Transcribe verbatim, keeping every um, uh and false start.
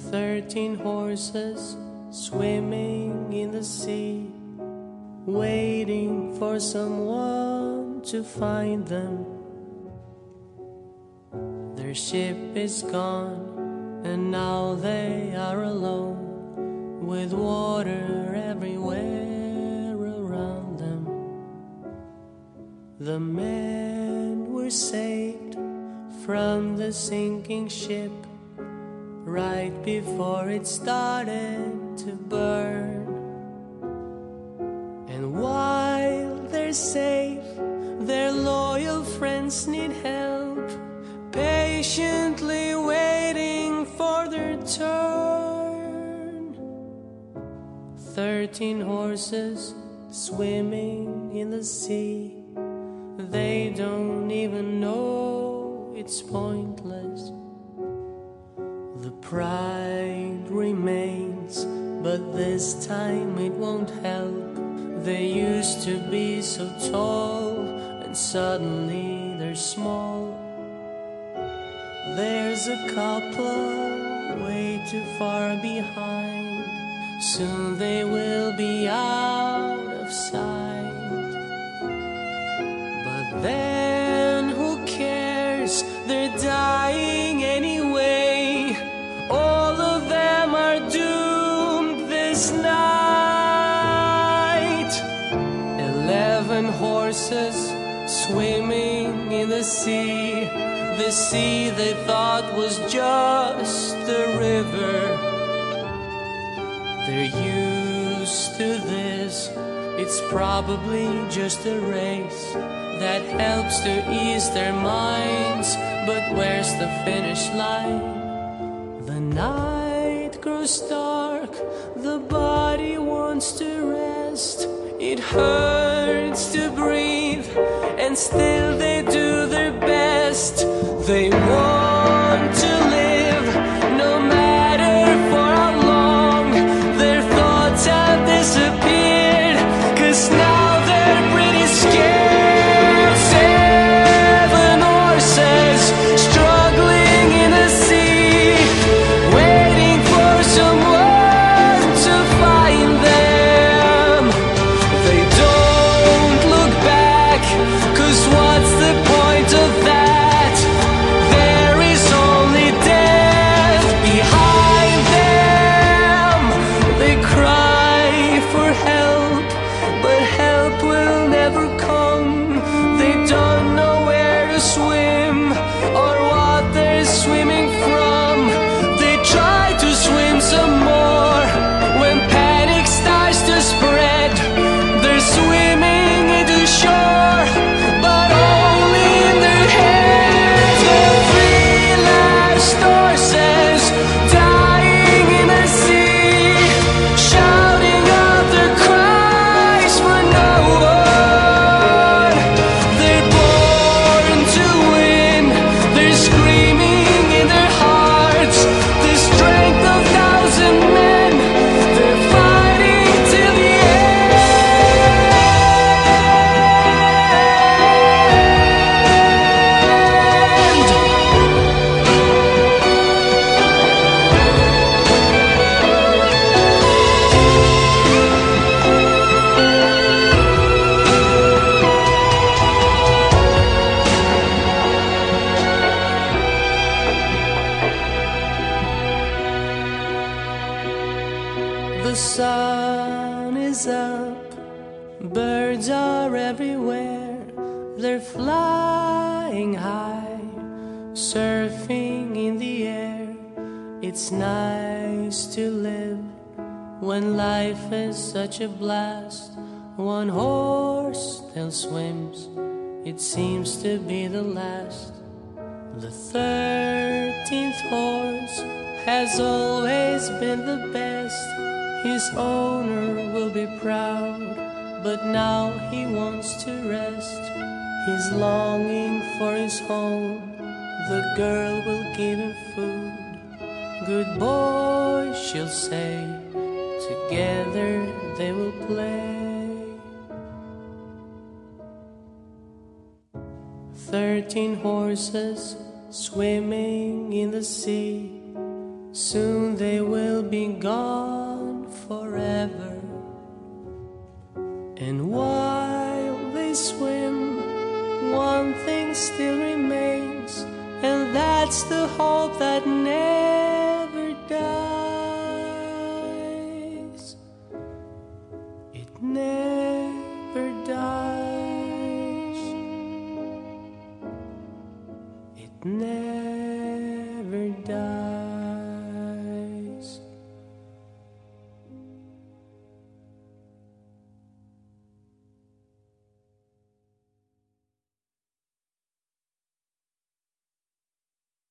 Thirteen horses swimming in the sea, waiting for someone to find them. Their ship is gone, and now they are alone, with water everywhere around them. The men were saved from the sinking ship right before it started to burn. And while they're safe, their loyal friends need help, patiently waiting for their turn. Thirteen horses swimming in the sea, they don't even know it's pointless. The pride remains, but this time it won't help. They used to be so tall, and suddenly they're small. There's a couple way too far behind, soon they will be out of sight. But then who cares, they're dying anyway. All of them are doomed this night. Eleven horses swimming in the sea, the sea they thought was just a river. They're used to this, it's probably just a race that helps to ease their minds. But where's the finish line? The night grows dark, the body wants to rest. It hurts to breathe, and still they do their best. They want to live, no matter for how long. Their thoughts have disappeared, 'cause now they're pretty scared. Seven horses struggling in the sea, waiting for someone to find them. They don't look back, 'cause what's the point of that? There is only death behind them. They cry for help, but help will never come. They don't know where to swim or what they're swimming from. They try to swim some more when panic starts to spread. They're swimming into shore, but only in their heads. The three last horses dying in the sea, shouting out their cries for no one. They're born to win, they're screaming in their hearts, the strength of thousand men. They're fighting till the end. The sun is up, birds are everywhere. They're flying high, surfing in the air. It's nice to live when life is such a blast. One horse still swims, it seems to be the last. The thirteenth horse has always been the best. His owner will be proud, but now he wants to rest. He's longing for his home, the girl will give him food. Good boy, she'll say, together they will play. Thirteen horses swimming in the sea, soon they will be gone forever. And while they swim, one thing still remains, and that's the hope that never dies.